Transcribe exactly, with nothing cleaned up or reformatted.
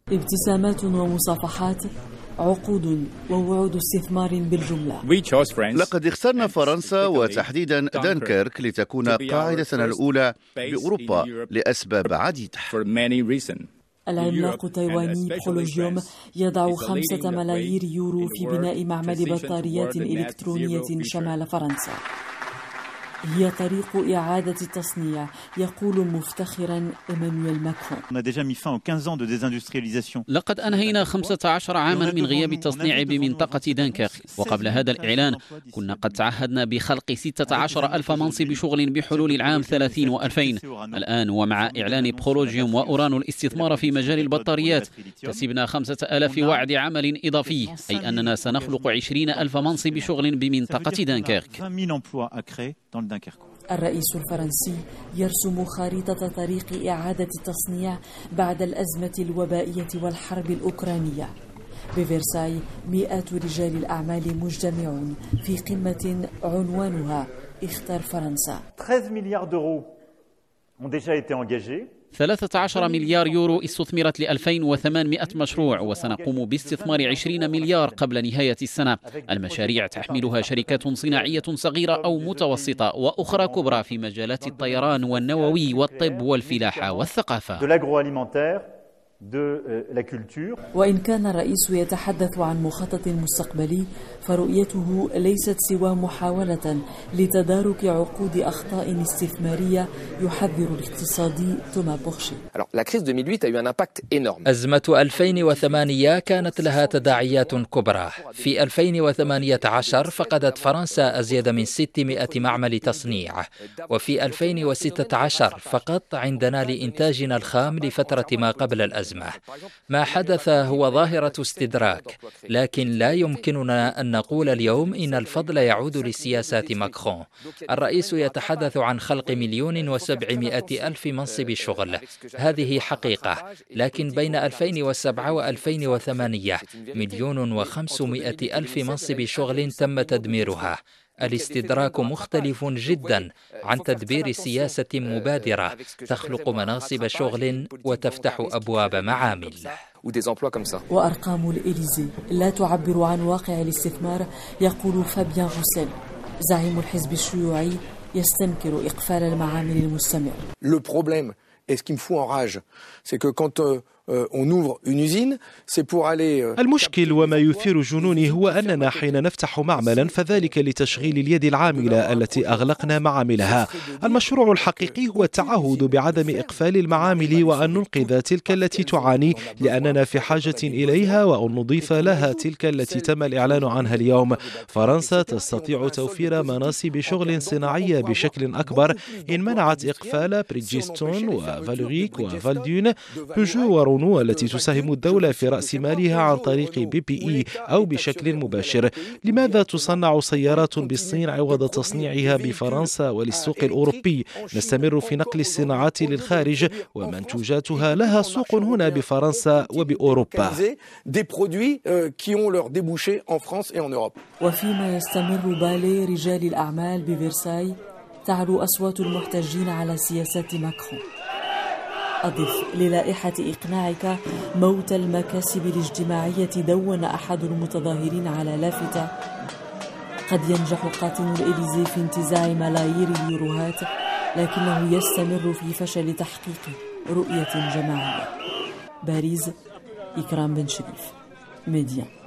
ابتسامات ومصافحات، عقود ووعود استثمار بالجملة. لقد اخترنا فرنسا وتحديدا دنكرك لتكون قاعدتنا الأولى بأوروبا لأسباب عديدة. العملاق التايواني برولوجيوم يضع خمسة ملايير يورو في بناء معمل بطاريات إلكترونية شمال فرنسا. هي طريق إعادة التصنيع، يقول مفتخرا إيمانويل ماكرون. لقد أنهينا خمسة عشر عاما من غياب التصنيع بمنطقة دنكرك، وقبل هذا الإعلان كنا قد تعهدنا بخلق ستة عشر ألف منصب شغل بحلول العام ثلاثين وألفين. الآن ومع إعلان برولوجيوم وأورانو الاستثمار في مجال البطاريات كسبنا خمسة آلاف وعد عمل إضافي، أي أننا سنخلق عشرين ألف منصب شغل بمنطقة دنكرك. الرئيس الفرنسي يرسم خريطة طريق إعادة التصنيع بعد الأزمة الوبائية والحرب الأوكرانية. بفرساي مئات رجال الأعمال مجتمعون في قمة عنوانها اختر فرنسا. ثلاثة عشر مليار يورو استثمرت ل ألفين وثمانمئة مشروع، وسنقوم باستثمار عشرين مليار قبل نهاية السنة. المشاريع تحملها شركات صناعية صغيرة أو متوسطة وأخرى كبرى في مجالات الطيران والنووي والطب والفلاحة والثقافة. وإن كان الرئيس يتحدث عن مخطط مستقبلي، فرؤيته ليست سوى محاولة لتدارك عقود أخطاء استثمارية، يحذر الاقتصادي توما بورشي. أزمة ألفين وثمانية كانت لها تداعيات كبرى. في ألفين وثمانية عشر فقدت فرنسا أزيد من ستمئة معمل تصنيع، وفي ألفين وستة عشر فقط عندنا لإنتاجنا الخام لفترة ما قبل الأزمة. ما حدث هو ظاهرة استدراك، لكن لا يمكننا أن نقول اليوم إن الفضل يعود لسياسات ماكرون. الرئيس يتحدث عن خلق مليون وسبعمائة ألف منصب شغل، هذه حقيقة، لكن بين ألفين وسبعة وألفين وثمانية مليون وخمسمائة ألف منصب شغل تم تدميرها. الاستدراك مختلف جدا عن تدبير سياسة مبادرة تخلق مناصب شغل وتفتح أبواب معامل. وأرقام الإليزي لا تعبر عن واقع الاستثمار، يقول فابيان روسيل زعيم الحزب الشيوعي يستنكر إقفال المعامل المستمر. المشكل وما يثير جنوني هو أننا حين نفتح معملا فذلك لتشغيل اليد العاملة التي أغلقنا معاملها. المشروع الحقيقي هو التعهد بعدم إقفال المعامل وأن ننقذ تلك التي تعاني، لأننا في حاجة إليها، وأن نضيف لها تلك التي تم الإعلان عنها اليوم. فرنسا تستطيع توفير مناصب شغل صناعية بشكل أكبر إن منعت إقفال بريدجستون وفالوريك وفالدون، بيجو ورونو التي تساهم الدولة في رأس مالها عن طريق بي بي إي أو بشكل مباشر. لماذا تصنع سيارات بالصين عوض تصنيعها بفرنسا وللسوق الأوروبي؟ نستمر في نقل الصناعات للخارج ومنتوجاتها لها سوق هنا بفرنسا وبأوروبا. وفيما يستمر بالي رجال الأعمال بفرساي، تعلو أصوات المحتجين على سياسات ماكرون. أضف للائحة إقناعك موت المكاسب الاجتماعية. دون أحد المتظاهرين على لافتة: قد ينجح قاتل الإليزي في انتزاع ملايير اليوروهات، لكنه يستمر في فشل تحقيق رؤية جماعية. باريس، إكرام بن شريف، ميديا.